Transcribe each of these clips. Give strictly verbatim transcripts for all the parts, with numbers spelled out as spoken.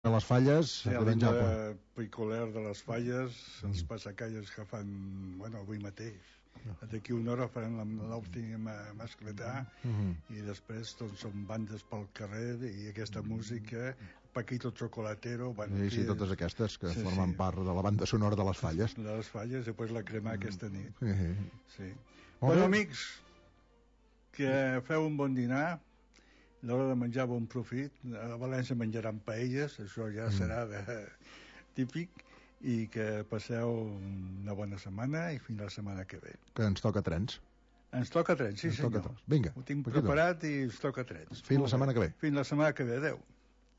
de les Falles. Sí, el de Picoler de les Falles, mm. els passacalles que fan, bueno, avui mateix. D'aquí una hora farem l'última mascletà mm-hmm. i després doncs, són bandes pel carrer i aquesta música, Paquito Chocolatero, bueno, sí, sí, totes aquestes que sí, formen sí. part de la banda sonora de les Falles. De les Falles, i després la crema mm. aquesta nit. Sí. Sí. Bueno, amics, que feu un bon dinar. L'hora de menjar bon profit. A València menjaran paelles, això ja serà de, típic, i que passeu una bona setmana i fins la setmana que ve. Que ens toca trens. Ens toca trens, sí ens senyor. Toca trens. Vinga, ho tinc preparat i ens toca trens. Fins la setmana que ve. Fins la setmana que ve, adeu.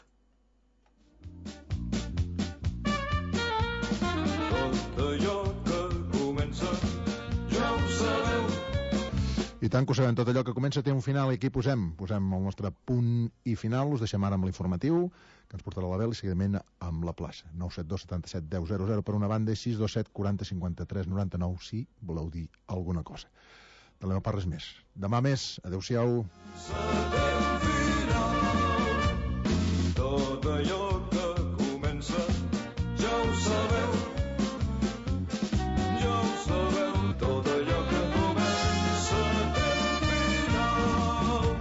Tot allò que comença ja ho sabeu. I tant que ho sabem, tot allò que comença té un final i aquí posem, posem el nostre punt i final. Us deixem ara amb l'informatiu que ens portarà la Bel i seguidament amb la plaça. Nou set dos setanta set deu zero zero per una banda i sis dos set quaranta cinquanta tres noranta nou si voleu dir alguna cosa. De la meva part res més. Demà més. Adéu-siau. Sabem final. Tot allò que comença ja ho sabeu. Ja ho sabeu. Tot allò que comença té final.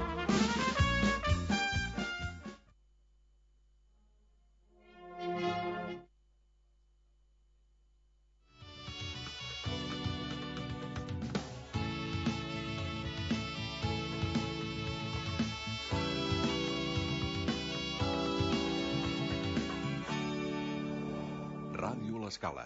Ràdio L'Escala.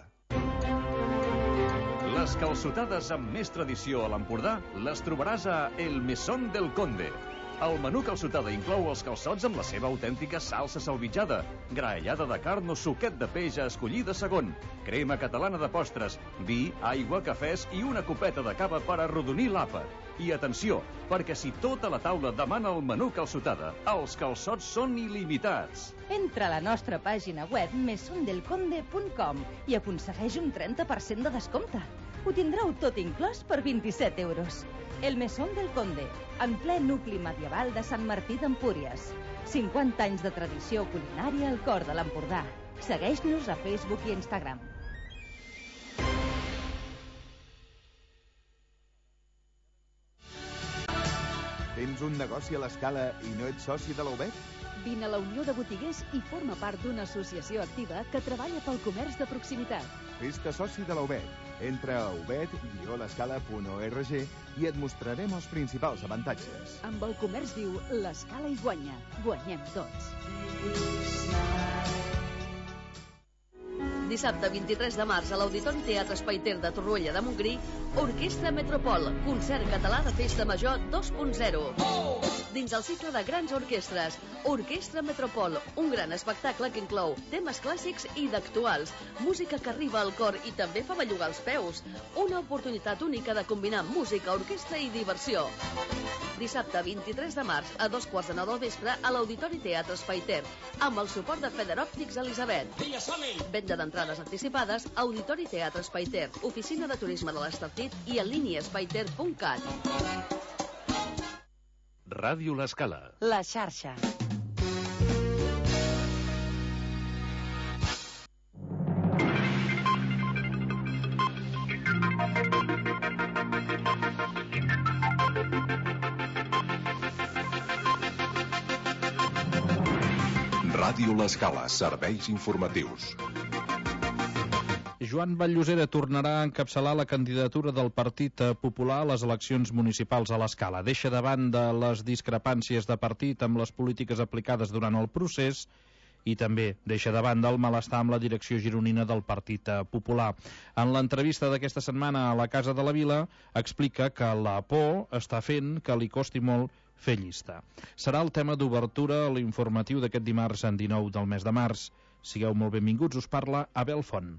Les calçotades amb més tradició a l'Empordà les trobaràs a El Mesón del Conde. El menú calçotada inclou els calçots amb la seva autèntica salsa salvitjada, graellada de carn o suquet de peix a escollir de segon, crema catalana de postres, vi, aigua, cafès i una copeta de cava per arrodonir l'àpat. I atenció, perquè si tota la taula demana el menú calçotada, els calçots són il·limitats. Entra a la nostra pàgina web mesón del conde punt com i aconsegueix un trenta per cent de descompte. Ho tindreu tot inclòs per vint-i-set euros. El Mesón del Conde, en ple nucli medieval de Sant Martí d'Empúries. cinquanta anys de tradició culinària al cor de l'Empordà. Segueix-nos a Facebook i Instagram. Tens un negoci a l'Escala i no ets soci de la U B E T? Vine a la Unió de Botiguers i forma part d'una associació activa que treballa pel comerç de proximitat. Fes-te soci de la U B E T. Entra a ubet guió l'escala punt org i et mostrarem els principals avantatges. Amb el comerç viu, l'Escala hi guanya. Guanyem tots. Dissabte vint-i-tres de març a l'Auditori Teatre Espai Ter de Torroella de Montgrí, Orquestra Metropol, concert català de Festa Major dos punt zero. Dins el cicle de grans orquestres, Orquestra Metropol, un gran espectacle que inclou temes clàssics i d'actuals, música que arriba al cor i també fa bellugar els peus. Una oportunitat única de combinar música, orquestra i diversió. Dissabte vint-i-tres de març a dos quarts de nou del vespre a l'Auditori Teatre Espai Ter, amb el suport de Federòptics Elisabet. Venda d'entrades anticipades, Auditori Teatre Espai Ter, Oficina de Turisme de l'Estartit i en línia espaiter punt cat. Ràdio L'Escala. La xarxa. Ràdio L'Escala, serveis informatius. Joan Vall-llosera tornarà a encapçalar la candidatura del Partit Popular a les eleccions municipals a l'Escala. Deixa de banda les discrepàncies de partit amb les polítiques aplicades durant el procés i també deixa de banda el malestar amb la direcció gironina del Partit Popular. En l'entrevista d'aquesta setmana a la Casa de la Vila explica que la por està fent que li costi molt fer llista. Serà el tema d'obertura a l'informatiu d'aquest dimarts en dinou del mes de març. Sigueu molt benvinguts, us parla Abel Font.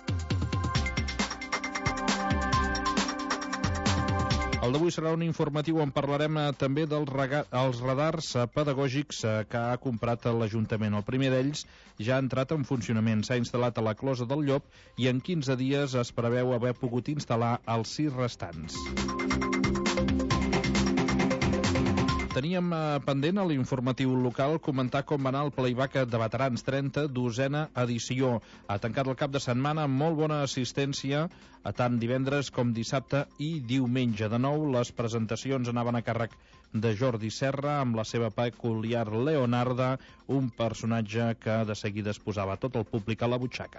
El d'avui serà un informatiu on parlarem eh, també dels els radars eh, pedagògics eh, que ha comprat l'Ajuntament. El primer d'ells ja ha entrat en funcionament, s'ha instal·lat a la Closa del Llop i en quinze dies es preveu haver pogut instal·lar els sis restants. Teníem eh, pendent a l'informatiu local comentar com va anar el playback de veterans trenta, dosena edició. Ha tancat el cap de setmana amb molt bona assistència, a tant divendres com dissabte i diumenge. De nou, les presentacions anaven a càrrec de Jordi Serra amb la seva peculiar Leonarda, un personatge que de seguida es posava tot el públic a la butxaca.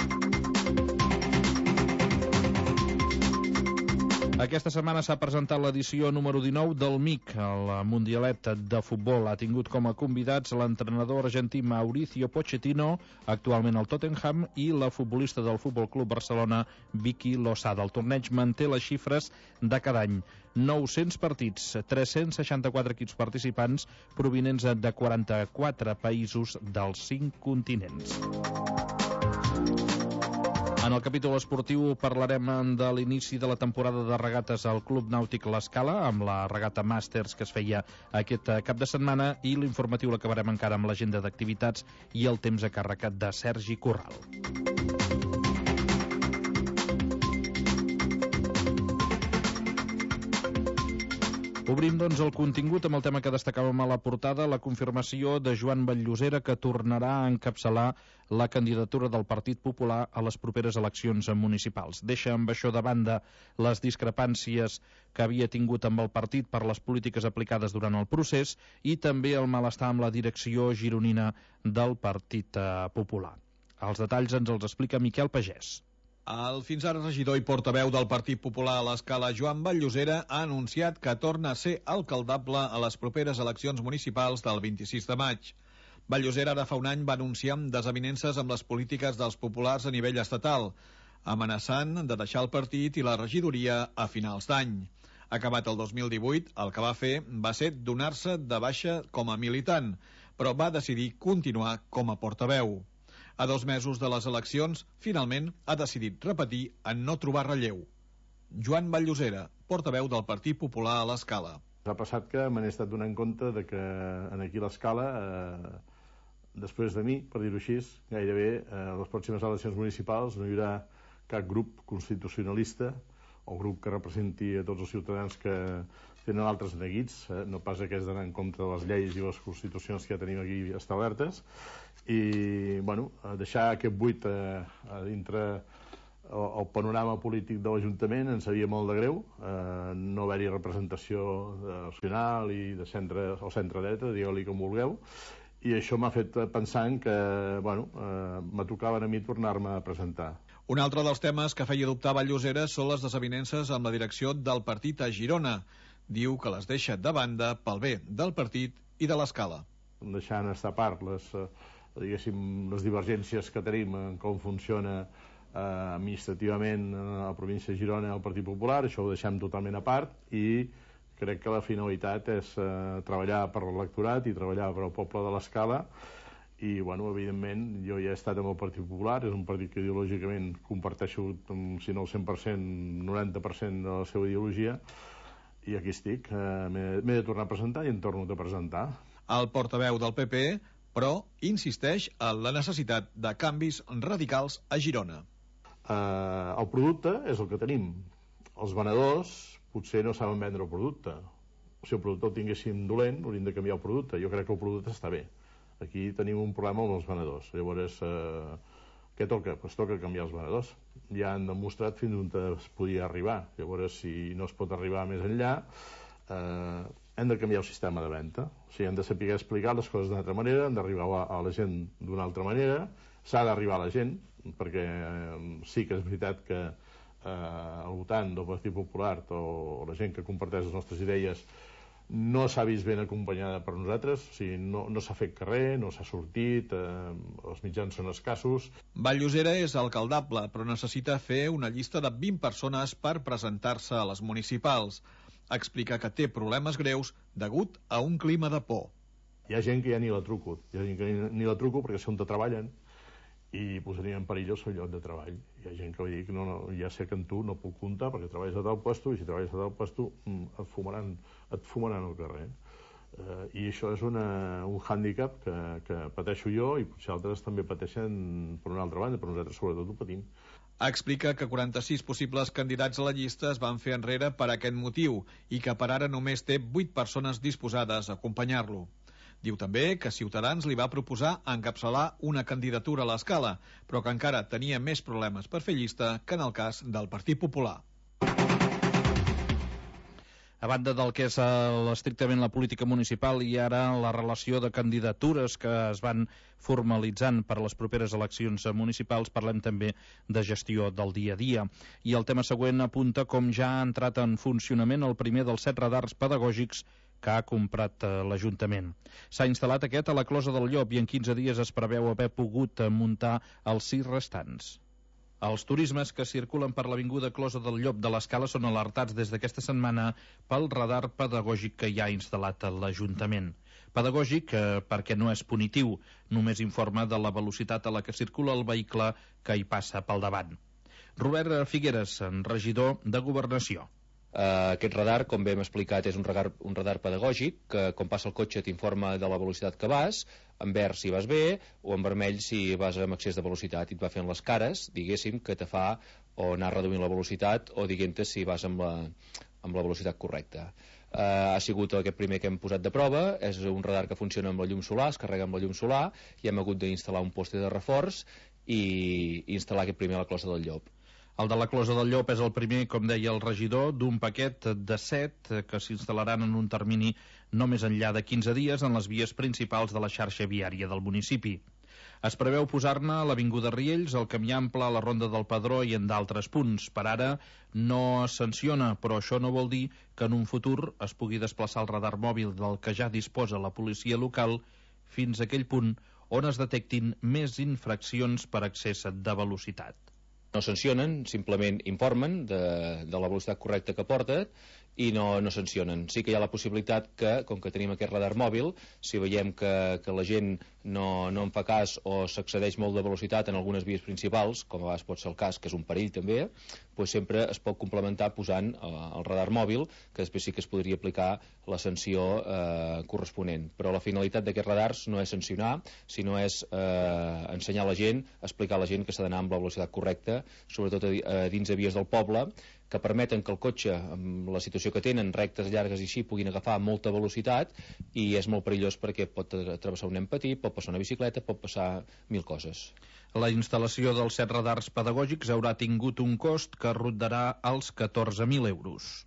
Aquesta setmana s'ha presentat l'edició número dinou del M I C, el Mundialet de Futbol. Ha tingut com a convidats l'entrenador argentí Mauricio Pochettino, actualment al Tottenham, i la futbolista del Futbol Club Barcelona, Vicky Losada. El torneig manté les xifres de cada any. nou-cents partits, tres-cents seixanta-quatre equips participants provinents de quaranta-quatre països dels cinc continents. En el capítol esportiu parlarem de l'inici de la temporada de regates al Club Nàutic L'Escala, amb la regata Màsters que es feia aquest cap de setmana, i l'informatiu l'acabarem encara amb l'agenda d'activitats i el temps a càrrec de Sergi Corral. Obrim, doncs, el contingut amb el tema que destacàvem a la portada, la confirmació de Joan Vall-llosera, que tornarà a encapçalar la candidatura del Partit Popular a les properes eleccions municipals. Deixa amb això de banda les discrepàncies que havia tingut amb el partit per les polítiques aplicades durant el procés i també el malestar amb la direcció gironina del Partit Popular. Els detalls ens els explica Miquel Pagès. El fins ara regidor i portaveu del Partit Popular a l'Escala, Joan Vall-llosera, ha anunciat que torna a ser alcaldable a les properes eleccions municipals del vint-i-sis de maig. Vall-llosera ara fa un any va anunciar desavinences amb les polítiques dels populars a nivell estatal, amenaçant de deixar el partit i la regidoria a finals d'any. Acabat el dos mil divuit, el que va fer va ser donar-se de baixa com a militant, però va decidir continuar com a portaveu. A dos mesos de les eleccions, finalment ha decidit repetir en no trobar relleu. Joan Vall-llosera, portaveu del Partit Popular a l'Escala. Ha passat que me n'he estat donant compte de que en aquí l'Escala, eh, després de mi, per dir-ho així, gairebé eh, a les pròximes eleccions municipals no hi haurà cap grup constitucionalista o grup que representi a tots els ciutadans que tenen altres neguits, eh, no pas aquests d'anar en compte de les lleis i les constitucions que ja tenim aquí establertes, i bueno, deixar aquest buit a, a dintre el, el panorama polític de l'Ajuntament ens sabia molt de greu, eh, no haver-hi representació nacional i de centre o centre-dreta, digue-li com vulgueu, i això m'ha fet pensar que bueno, eh, me tocava a mi tornar-me a presentar. Un altre dels temes que feia dubtar Vall-llosera són les desavinences amb la direcció del partit a Girona. Diu que les deixa de banda pel bé del partit i de l'Escala. Deixant estar a part les, diguéssim, les divergències que tenim en com funciona eh, administrativament a la província de Girona el Partit Popular, això ho deixem totalment a part i crec que la finalitat és eh, treballar per l'electorat i treballar per al poble de l'Escala i, bueno, evidentment, jo ja he estat amb el Partit Popular, és un partit que ideològicament comparteixo, si no el cent per cent, noranta per cent de la seva ideologia, i aquí estic, eh, m'he de tornar a presentar i em torno a presentar. El portaveu del P P, però, insisteix en la necessitat de canvis radicals a Girona. Eh, el producte és el que tenim. Els venedors potser no saben vendre el producte. Si el producte el tinguéssim dolent, hauríem de canviar el producte. Jo crec que el producte està bé. Aquí tenim un problema amb els venedors. Llavors, eh, què toca? Pues toca canviar els venedors. Ja han demostrat fins on es podia arribar. Llavors, si no es pot arribar més enllà, eh, hem de canviar el sistema de venda. O sigui, hem de saber explicar les coses d'una altra manera, hem d'arribar a la gent d'una altra manera, s'ha d'arribar a la gent, perquè eh, sí que és veritat que eh, el votant del Partit Popular o la gent que comparteix les nostres idees no s'ha vist ben acompanyada per nosaltres, o sigui, no, no s'ha fet carrer, no s'ha sortit, eh, els mitjans són escassos. Vall-llosera és alcaldable, però necessita fer una llista de vint persones per presentar-se a les municipals. Explica que té problemes greus degut a un clima de por. Hi ha gent que ja ni la truco, hi ha gent que ni, ni la truco perquè sé on treballen i posaria en perill el seu lloc de treball. Hi ha gent que va dir que no, no, ja sé que en tu no puc comptar perquè treballes a tal puesto i si treballes a tal puesto et fumaran, et fumaran al carrer. Eh, I això és una, un hàndicap que, que pateixo jo i potser altres també pateixen per una altra banda, però nosaltres sobretot ho patim. Explica que quaranta-sis possibles candidats a la llista es van fer enrere per aquest motiu i que per ara només té vuit persones disposades a acompanyar-lo. Diu també que Ciutadans li va proposar encapçalar una candidatura a l'Escala, però que encara tenia més problemes per fer llista que en el cas del Partit Popular. A banda del que és el, estrictament la política municipal i ara la relació de candidatures que es van formalitzant per a les properes eleccions municipals, parlem també de gestió del dia a dia. I el tema següent apunta com ja ha entrat en funcionament el primer dels set radars pedagògics que ha comprat eh, l'Ajuntament. S'ha instal·lat aquest a la Closa del Llop i en quinze dies es preveu haver pogut muntar els sis restants. Els turismes que circulen per l'avinguda Closa del Llop de l'Escala són alertats des d'aquesta setmana pel radar pedagògic que hi ha instal·lat a l'Ajuntament. Pedagògic eh, perquè no és punitiu, només informa de la velocitat a la que circula el vehicle que hi passa pel davant. Robert Figueres, regidor de Governació. Uh, aquest radar, com bé hem explicat, és un radar, un radar pedagògic que, com passa el cotxe, t'informa de la velocitat que vas, en verd si vas bé, o en vermell si vas amb excés de velocitat, i et va fent les cares, diguéssim, que te fa o anar reduint la velocitat o diguent-te si vas amb la, amb la velocitat correcta. Uh, ha sigut aquest primer que hem posat de prova, és un radar que funciona amb la llum solar, es carrega amb la llum solar, i hem hagut d'instal·lar un poste de reforç i, i instal·lar aquest primer a la Closa del Llop. El de la Closa del Llop és el primer, com deia el regidor, d'un paquet de set que s'instal·laran en un termini no més enllà de quinze dies en les vies principals de la xarxa viària del municipi. Es preveu posar-ne a l'Avinguda Riells, al Camí Ample, a la Ronda del Pedró i en d'altres punts. Per ara no es sanciona, però això no vol dir que en un futur es pugui desplaçar el radar mòbil del que ja disposa la policia local fins a aquell punt on es detectin més infraccions per excés de velocitat. No sancionen, simplement informen de, de la velocitat correcta que porta i no, no sancionen. Sí que hi ha la possibilitat que, com que tenim aquest radar mòbil, si veiem que, que la gent no, no en fa cas o s'accedeix molt de velocitat en algunes vies principals, com a vegades pot ser el cas, que és un perill també, doncs sempre es pot complementar posant eh, el radar mòbil, que després sí que es podria aplicar la sanció eh, corresponent. Però la finalitat d'aquests radars no és sancionar, sinó és eh, ensenyar a la gent, explicar a la gent que s'ha d'anar amb la velocitat correcta, sobretot a, a dins de vies del poble, que permeten que el cotxe, amb la situació que tenen, rectes llargues i així, puguin agafar molta velocitat i és molt perillós perquè pot travessar un nen petit, pot passar una bicicleta, pot passar mil coses. La instal·lació dels set radars pedagògics haurà tingut un cost que rondarà els catorze mil euros.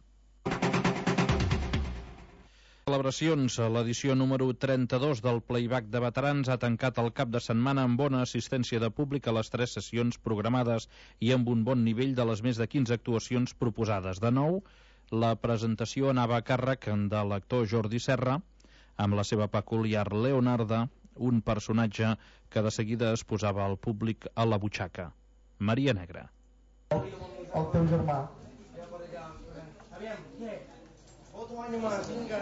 Celebracions. L'edició número trenta-dos del Playback de Veterans ha tancat el cap de setmana amb bona assistència de públic a les tres sessions programades i amb un bon nivell de les més de quinze actuacions proposades. De nou, la presentació anava a càrrec de l'actor Jordi Serra, amb la seva peculiar Leonarda, un personatge que de seguida es posava al públic a la butxaca. Maria Negra. El teu germà. Aviam, què? Otro año más, vinga.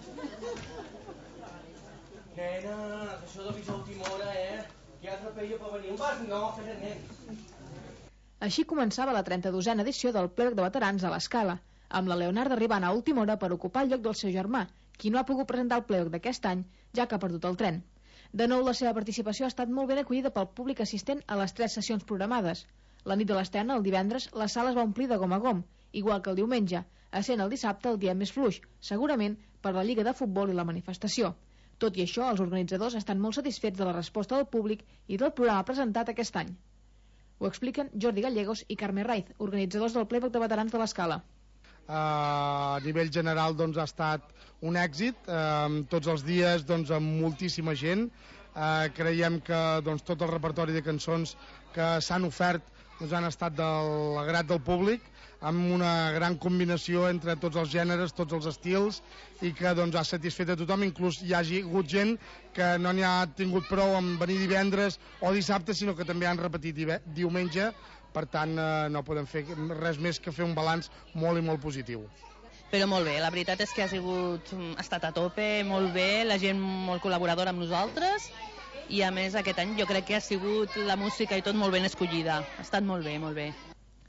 Nena, això d'avisar a última hora, eh? Que altre paella per venir. Un vas? No, que nen. Així començava la trenta-dosena edició del Playback de Veterans a l'Escala, amb la Leonarda arribant a última hora per ocupar el lloc del seu germà, qui no ha pogut presentar el Playback d'aquest any, ja que ha perdut el tren. De nou, la seva participació ha estat molt ben acollida pel públic assistent a les tres sessions programades. La nit de l'estrena, el divendres, la sala es va omplir de gom a gom, igual que el diumenge, essent el dissabte el dia més fluix, segurament per la Lliga de Futbol i la manifestació. Tot i això, els organitzadors estan molt satisfets de la resposta del públic i del programa presentat aquest any. Ho expliquen Jordi Gallegos i Carme Raiz, organitzadors del Playback de Veterans de l'Escala. Uh, a nivell general doncs, ha estat un èxit, uh, tots els dies doncs, amb moltíssima gent. Uh, creiem que doncs, tot el repertori de cançons que s'han ofert doncs, han estat del grat del públic, amb una gran combinació entre tots els gèneres, tots els estils, i que doncs, ha satisfet a tothom. Inclús hi ha hagut gent que no n'hi ha tingut prou en venir divendres o dissabte, sinó que també han repetit diumenge. Per tant, eh, no podem fer res més que fer un balanç molt i molt positiu. Però molt bé, la veritat és que ha sigut, ha estat a tope, molt bé, la gent molt col·laboradora amb nosaltres, i a més aquest any jo crec que ha sigut la música i tot molt ben escollida. Ha estat molt bé, molt bé.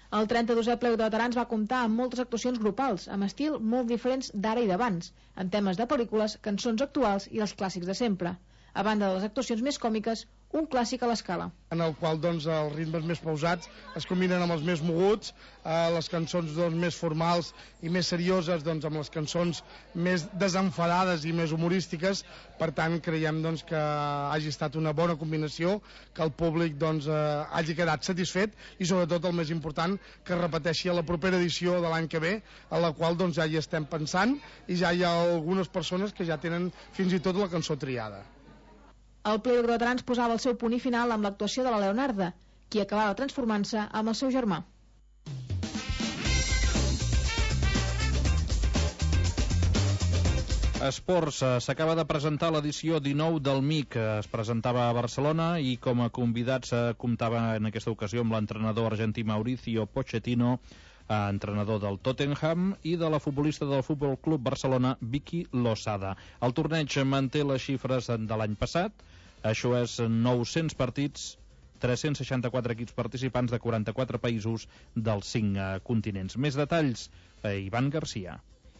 El trenta-dosè Plec de Veterans va comptar amb moltes actuacions grupals, amb estil molt diferents d'ara i d'abans, en temes de pel·lícules, cançons actuals i els clàssics de sempre. A banda de les actuacions més còmiques, un clàssic a l'escala. En el qual doncs, els ritmes més pausats es combinen amb els més moguts, eh, les cançons doncs, més formals i més serioses doncs, amb les cançons més desenfadades i més humorístiques. Per tant, creiem doncs, que hagi estat una bona combinació, que el públic doncs, eh, hagi quedat satisfet i sobretot el més important, que es repeteixi a la propera edició de l'any que ve, a la qual doncs, ja hi estem pensant i ja hi ha algunes persones que ja tenen fins i tot la cançó triada. El Plec de Veterans posava el seu punt i final amb l'actuació de la Leonarda, qui acabava transformant-se amb el seu germà. Esports, s'acaba de presentar l'edició dinou del M I C. Es presentava a Barcelona i com a convidats comptava en aquesta ocasió amb l'entrenador argentí Mauricio Pochettino, entrenador del Tottenham, i de la futbolista del Futbol Club Barcelona, Vicky Losada. El torneig manté les xifres de l'any passat, això és nou-cents partits, tres-cents seixanta-quatre equips participants de quaranta-quatre països dels cinc continents. Més detalls, Ivan Garcia.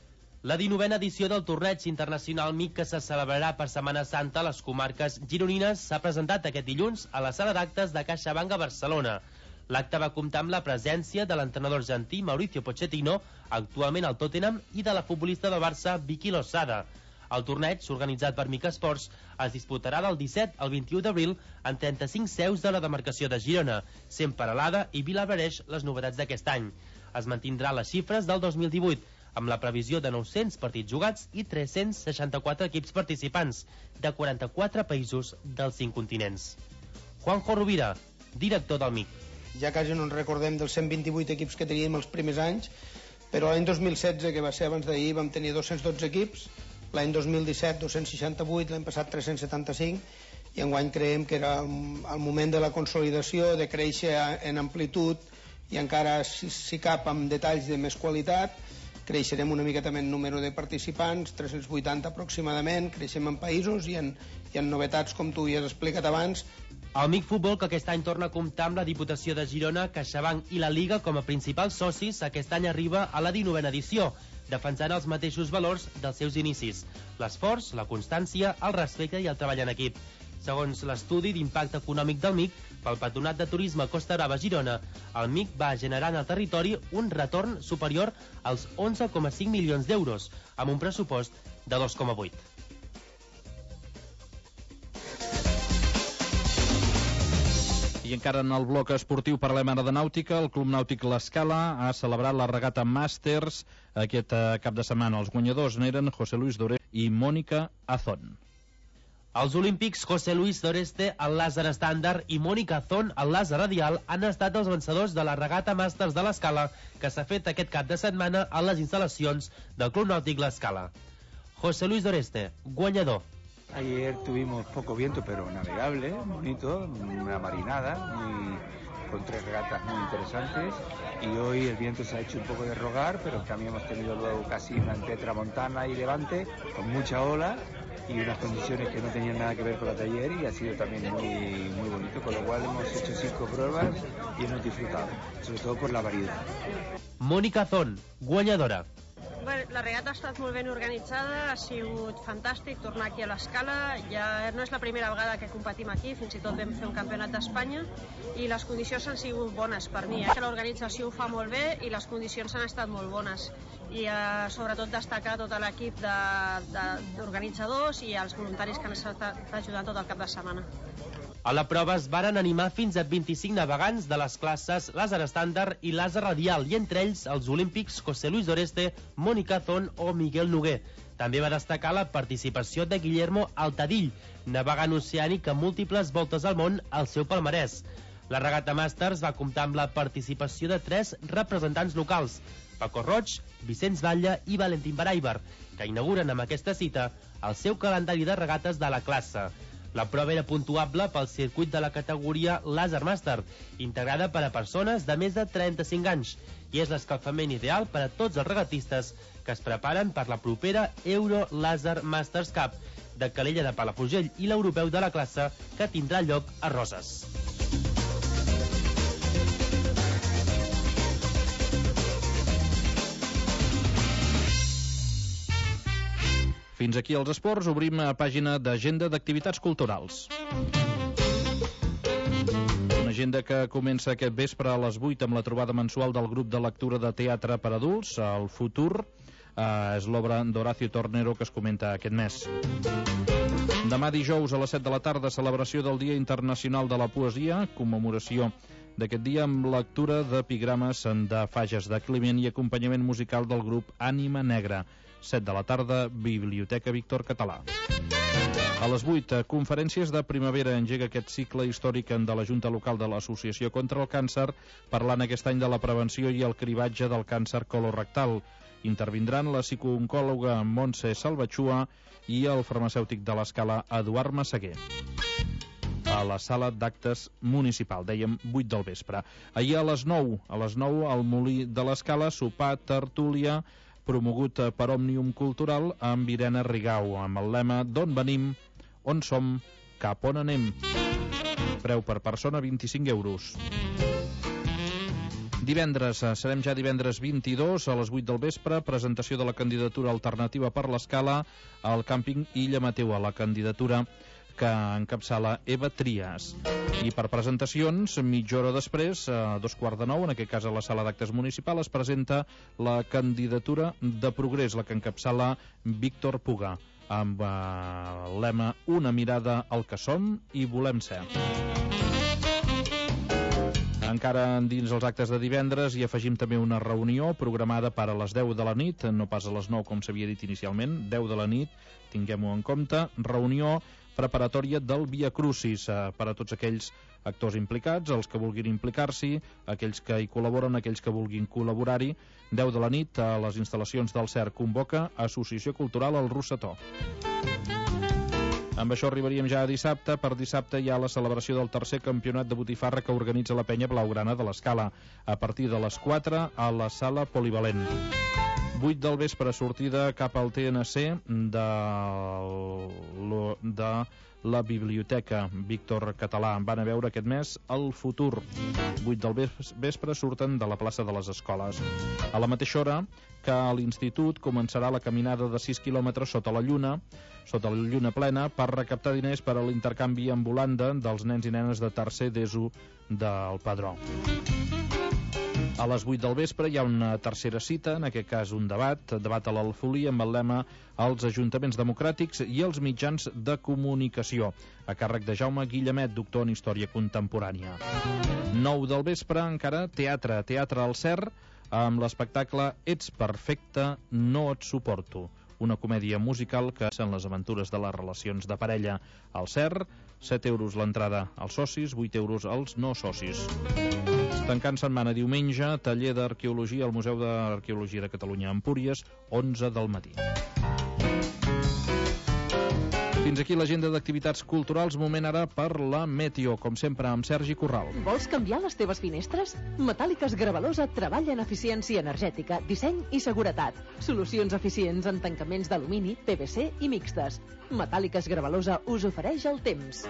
La dinovena edició del torneig internacional M I C, que se celebrarà per Setmana Santa a les comarques gironines, s'ha presentat aquest dilluns a la sala d'actes de CaixaBank a Barcelona. L'acte va comptar amb la presència de l'entrenador argentí Mauricio Pochettino, actualment al Tottenham, i de la futbolista del Barça Vicky Losada. El torneig, organitzat per M I C Esports, es disputarà del disset al vint-i-u d'abril en trenta-cinc seus de la demarcació de Girona, sent Peralada i Vilablareix les novetats d'aquest any. Es mantindrà les xifres del dos mil divuit, amb la previsió de nou-cents partits jugats i tres-cents seixanta-quatre equips participants de quaranta-quatre països dels cinc continents. Juanjo Rovira, director del M I C. Ja quasi no ens recordem dels cent vint-i-vuit equips que teníem els primers anys, però l'any dos mil setze, que va ser abans d'ahir, vam tenir dos-cents dotze equips, l'any dos mil disset dos-cents seixanta-vuit, l'any passat tres-cents setanta-cinc, i enguany creiem que era el moment de la consolidació, de créixer en amplitud i encara, si, si cap, amb detalls de més qualitat. Creixerem una mica també en número de participants, tres-cents vuitanta aproximadament, creixem en països i en, i en novetats, com tu ja has explicat abans. El M I C Futbol, que aquest any torna a comptar amb la Diputació de Girona, CaixaBank i la Liga com a principals socis, aquest any arriba a la dinovena edició, defensant els mateixos valors dels seus inicis: l'esforç, la constància, el respecte i el treball en equip. Segons l'estudi d'impacte econòmic del M I C, pel Patronat de Turisme Costa Brava Girona, el M I C va generar en el territori un retorn superior als onze coma cinc milions d'euros, amb un pressupost de dos coma vuit. I encara en el bloc esportiu parlem ara de nàutica. El Club Nàutic L'Escala ha celebrat la regata Masters aquest cap de setmana. Els guanyadors n'eren José Luis Doré i Mónica Azón. Els olímpics José Luis Doreste, el làser estàndard, i Mónica Azón, el làser radial, han estat els vencedors de la regata Masters de l'Escala, que s'ha fet aquest cap de setmana a les instal·lacions del Club Nàutic L'Escala. José Luis Doreste, guanyador. Ayer tuvimos poco viento, pero navegable, bonito, una marinada, muy, con tres regatas muy interesantes. Y hoy el viento se ha hecho un poco de rogar, pero también hemos tenido luego casi una entre tramontana y levante, con mucha ola y unas condiciones que no tenían nada que ver con la de ayer, y ha sido también muy, muy bonito, con lo cual hemos hecho cinco pruebas y hemos disfrutado, sobre todo por la variedad. Mónica Azón, guanyadora. Bueno, la regata ha estat molt ben organitzada, ha sigut fantàstic tornar aquí a l'Escala. Ja no és la primera vegada que competim aquí, fins i tot vam fer un campionat d'Espanya, i les condicions han sigut bones per mi. Eh? L'organització ho fa molt bé i les condicions han estat molt bones. I eh, sobretot destacar tot l'equip d'organitzadors i els voluntaris que han estat ajudant tot el cap de setmana. A la prova es varen animar fins a vint-i-cinc navegants de les classes làser estàndard i làser radial, i entre ells els olímpics José Luis Doreste, Mónica Azón o Miguel Noguer. També va destacar la participació de Guillermo Altadill, navegant oceànic amb múltiples voltes al món al seu palmarès. La regata Masters va comptar amb la participació de tres representants locals: Paco Roig, Vicenç Batlle i Valentín Baraibar, que inauguren amb aquesta cita el seu calendari de regates de la classe. La prova era puntuable pel circuit de la categoria Laser Master, integrada per a persones de més de trenta-cinc anys, i és l'escalfament ideal per a tots els regatistes que es preparen per la propera Euro Laser Masters Cup de Calella de Palafrugell i l'europeu de la classe, que tindrà lloc a Roses. Fins aquí els esports, obrim a pàgina d'agenda d'activitats culturals. Una agenda que comença aquest vespre a les vuit amb la trobada mensual del grup de lectura de teatre per adults, El Futur. Eh, és l'obra d'Horacio Tornero que es comenta aquest mes. Demà dijous a les set de la tarda, celebració del Dia Internacional de la Poesia, commemoració d'aquest dia amb lectura d'epigrames de Fages de Climent i acompanyament musical del grup Ànima Negra. set de la tarda, Biblioteca Víctor Català. A les vuit, conferències de primavera. Engega aquest cicle històric de la Junta Local de l'Associació contra el Càncer, parlant aquest any de la prevenció i el cribatge del càncer colorectal. Intervindran la psicooncòloga Montse Salvatxua i el farmacèutic de l'Escala Eduard Massaguer. A la sala d'actes municipal, dèiem vuit del vespre. Ahir a les nou, a les nou al Molí de l'Escala, sopar tertúlia promogut per Òmnium Cultural amb Irene Rigau, amb el lema d'on venim, on som, cap on anem. Preu per persona vint-i-cinc euros. Divendres, serem ja divendres vint-i-dos a les vuit del vespre, presentació de la candidatura alternativa per l'Escala al càmping Illa Mateu, la candidatura que encapçala Eva Trias. I per presentacions, mitja hora després, a dos quarts de nou, en aquest cas a la sala d'actes municipal, es presenta la candidatura de Progrés, la que encapçala Víctor Puga, amb el lema Una mirada al que som i volem ser. Encara dins els actes de divendres hi afegim també una reunió programada per a les deu de la nit, no pas a les nou com s'havia dit inicialment, deu de la nit, tinguem-ho en compte, reunió preparatòria del Via Crucis eh, per a tots aquells actors implicats, els que vulguin implicar-s'hi, aquells que hi col·laboren, aquells que vulguin col·laborar-hi. deu de la nit a les instal·lacions del C E R convoca Associació Cultural El Rossetó. Amb això arribaríem ja a dissabte. Per dissabte hi ha la celebració del tercer campionat de botifarra que organitza la penya blaugrana de l'Escala, a partir de les quatre a la sala polivalent. vuit del vespre, sortida cap al T N C de, de la Biblioteca Víctor Català. Van a veure aquest mes El Futur. vuit del vespre surten de la plaça de les Escoles. A la mateixa hora que a l'Institut començarà la caminada de sis quilòmetres sota la lluna, sota la lluna plena, per recaptar diners per a l'intercanvi amb Holanda dels nens i nenes de tercer d'ESO del Padró. A les vuit del vespre hi ha una tercera cita, en aquest cas un debat, debat a l'Alfolí amb el lema Els ajuntaments democràtics i els mitjans de comunicació, a càrrec de Jaume Guillemet, doctor en Història Contemporània. nou del vespre, encara, teatre, teatre al C E R, amb l'espectacle Ets perfecte, no et suporto, una comèdia musical que són les aventures de les relacions de parella. Al C E R, set euros l'entrada als socis, vuit euros als no socis. Tancant setmana, diumenge, taller d'arqueologia al Museu d'Arqueologia de Catalunya a Empúries, onze del matí. Fins aquí l'agenda d'activitats culturals. Moment ara per la Meteo, com sempre amb Sergi Corral. Vols canviar les teves finestres? Metàl·liques Gravalosa treballa en eficiència energètica, disseny i seguretat. Solucions eficients en tancaments d'alumini, P V C i mixtes. Metàl·liques Gravalosa us ofereix el temps.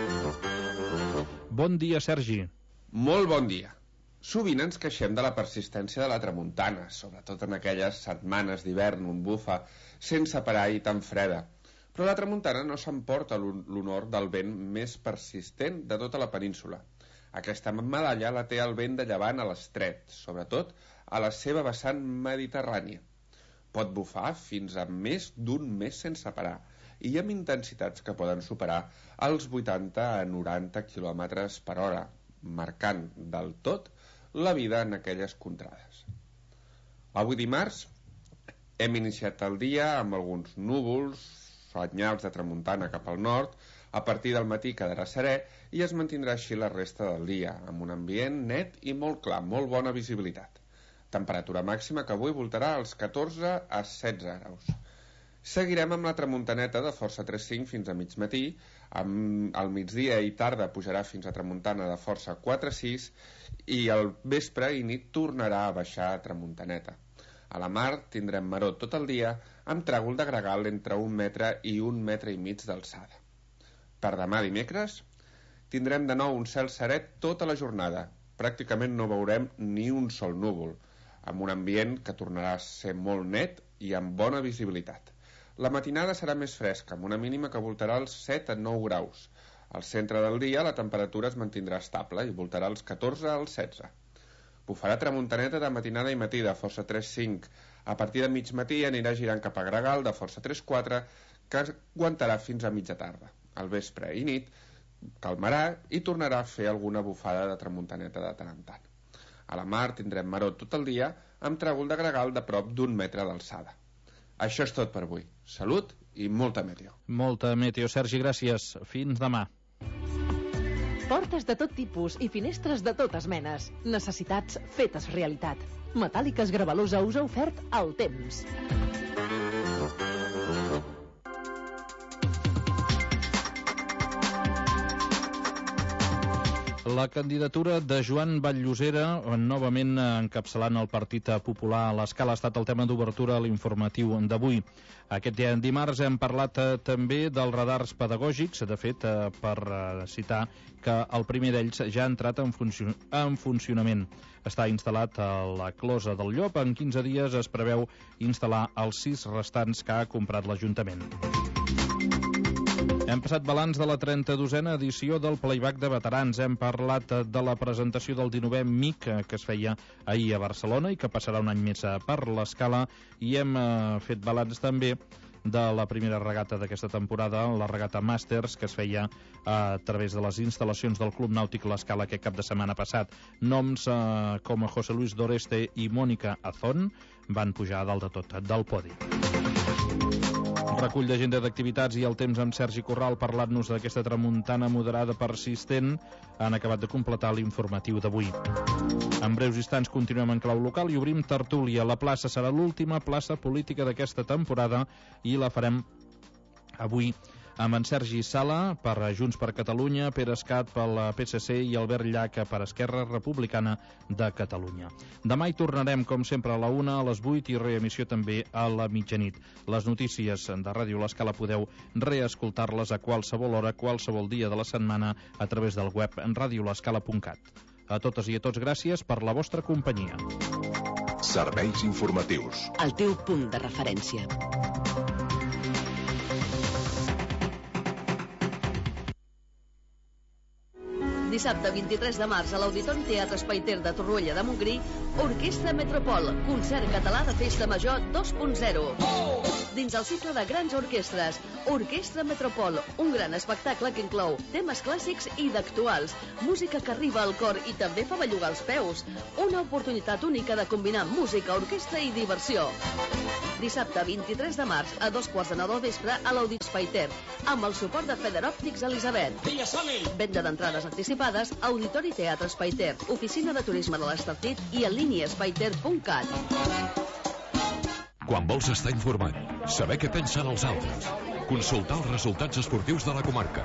Bon dia, Sergi. Molt bon dia. Sovint ens queixem de la persistència de la tramuntana, sobretot en aquelles setmanes d'hivern on bufa sense parar i tan freda. Però la tramuntana no s'emporta l'honor del vent més persistent de tota la península. Aquesta medalla la té el vent de llevant a l'estret, sobretot a la seva vessant mediterrània. Pot bufar fins a més d'un mes sense parar i amb intensitats que poden superar els vuitanta a noranta quilòmetres per hora, marcant del tot la vida en aquelles contrades. Avui dimarts hem iniciat el dia amb alguns núvols, senyals de tramuntana cap al nord. A partir del matí quedarà serè i es mantindrà així la resta del dia, amb un ambient net i molt clar, molt bona visibilitat. Temperatura màxima que avui voltarà als catorze a setze graus. Seguirem amb la tramuntaneta de força tres coma cinc fins a mig matí, amb al migdia i tarda pujarà fins a tramuntana de força quatre coma sis i al vespre i nit tornarà a baixar a tramuntaneta. A la mar tindrem maror tot el dia amb tràgol de gregal entre un metre i un metre i mig d'alçada. Per demà dimecres tindrem de nou un cel seret tota la jornada. Pràcticament no veurem ni un sol núvol, amb un ambient que tornarà a ser molt net i amb bona visibilitat. La matinada serà més fresca, amb una mínima que voltarà els set a nou graus. Al centre del dia la temperatura es mantindrà estable i voltarà els catorze als setze. Bufarà tramuntaneta de matinada i matí de força tres cinc. A partir de mig matí anirà girant cap a Gregal de força tres quatre, que aguantarà fins a mitja tarda. Al vespre i nit calmarà i tornarà a fer alguna bufada de tramuntaneta de tant en tant. A la mar tindrem marot tot el dia, amb tràgol de gregal de prop d'un metre d'alçada. Això és tot per avui. Salut i molta meteo. Molta meteo, Sergi, gràcies. Fins demà. Portes de tot tipus i finestres de totes menes. Necessitats fetes realitat. Metàl·liques Gravalusa us ha ofert el temps. La candidatura de Joan Vall-llosera, novament encapçalant el Partit Popular a l'Escala, ha estat el tema d'obertura a l'informatiu d'avui. Aquest dimarts hem parlat eh, també dels radars pedagògics, de fet, eh, per eh, citar que el primer d'ells ja ha entrat en, funcio en funcionament. Està instal·lat a la Closa del Llop. En quinze dies es preveu instal·lar els sis restants que ha comprat l'Ajuntament. Hem passat balanç de la trenta-dosena edició del Playback de Veterans. Hem parlat de la presentació del dinovè M I C que es feia ahir a Barcelona i que passarà un any més per l'Escala, i hem eh, fet balanç també de la primera regata d'aquesta temporada, la regata Masters, que es feia a través de les instal·lacions del Club Nàutic l'Escala aquest cap de setmana passat. Noms eh, com José Luis Doreste i Mónica Azón van pujar a dalt de tot del podi. Recull d'agenda d'activitats i el temps amb Sergi Corral parlant-nos d'aquesta tramuntana moderada persistent han acabat de completar l'informatiu d'avui. En breus instants continuem en clau local i obrim tertúlia. La plaça serà l'última plaça política d'aquesta temporada i la farem avui amb en Sergi Sala per Junts per Catalunya, Pere Escat per la P S C i Albert Llach per Esquerra Republicana de Catalunya. Demà hi tornarem, com sempre, a la una, a les vuit i reemissió també a la mitjanit. Les notícies de Ràdio L'Escala podeu reescoltar-les a qualsevol hora, qualsevol dia de la setmana a través del web radio l'escala punt cat. A totes i a tots, gràcies per la vostra companyia. Serveis informatius. El teu punt de referència. Dissabte vint-i-tres de març a l'Auditori Teatre Espai Ter de Torroella de Montgrí, Orquestra Metropol, concert català de Festa Major dos punt zero. Dins el cicle de grans orquestres, Orquestra Metropol, un gran espectacle que inclou temes clàssics i d'actuals, música que arriba al cor i també fa bellugar els peus. Una oportunitat única de combinar música, orquestra i diversió. Dissabte vint-i-tres de març a dos quarts de nou del vespre a l'Audit Espai Ter, amb el suport de Feder Òptics Elisabet. Venda d'entrades anticipades, Auditori Teatre Espai Ter, Oficina de Turisme de l'Estartit i en línia espaiter punt cat. Quan vols estar informat, saber què pensen els altres, consultar els resultats esportius de la comarca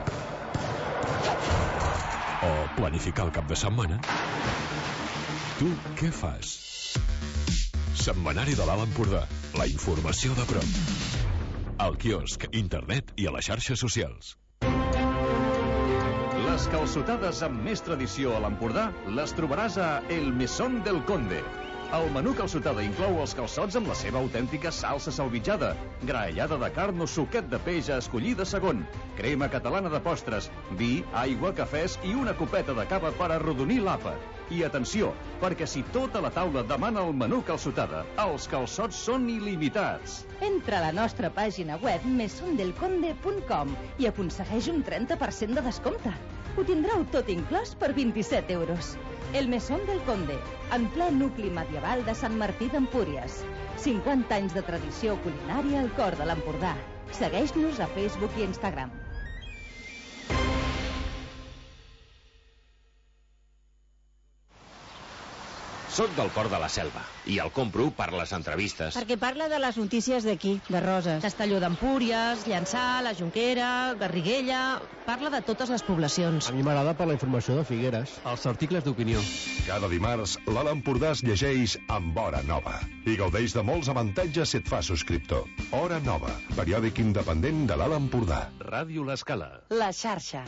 o planificar el cap de setmana, tu què fas? Setmanari de l'Alt Empordà, la informació de prop. Al quiosc, internet i a les xarxes socials. Les calçotades amb més tradició a l'Empordà les trobaràs a El Mesón del Conde. El menú calçotada inclou els calçots amb la seva autèntica salsa salvitjada, graellada de carn o suquet de peix a escollir de segon, crema catalana de postres, vi, aigua, cafès i una copeta de cava per arrodonir l'àpat. I atenció, perquè si tota la taula demana el menú calçotada, els calçots són il·limitats. Entra a la nostra pàgina web mesón del conde punt com i aconsegueix un trenta per cent de descompte. Ho tindreu tot inclòs per vint-i-set euros. El Mesón del Conde, en ple nucli medieval de Sant Martí d'Empúries. cinquanta anys de tradició culinària al cor de l'Empordà. Segueix-nos a Facebook i Instagram. Soc del Port de la Selva i el compro per les entrevistes. Perquè parla de les notícies d'aquí, de Roses. Castelló d'Empúries, Llançà, la Jonquera, Garriguella... Parla de totes les poblacions. A mi m'agrada per la informació de Figueres. Els articles d'opinió. Cada dimarts, l'Alt Empordà es llegeix amb Hora Nova i gaudeix de molts avantatges si et fa subscriptor. Hora Nova, periòdic independent de l'Alt Empordà. Ràdio L'Escala. La xarxa.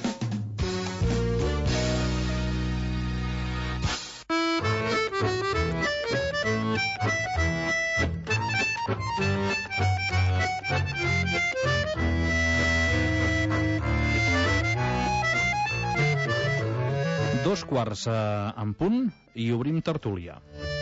quarts eh, en punt i obrim tertúlia.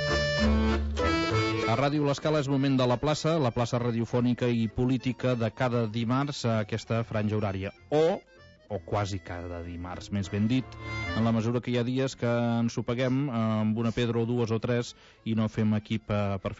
A Ràdio L'Escala és moment de la plaça, la plaça radiofònica i política de cada dimarts a aquesta franja horària. O, o quasi cada dimarts, més ben dit, en la mesura que hi ha dies que ens ho paguem amb una pedra o dues o tres i no fem equip per fer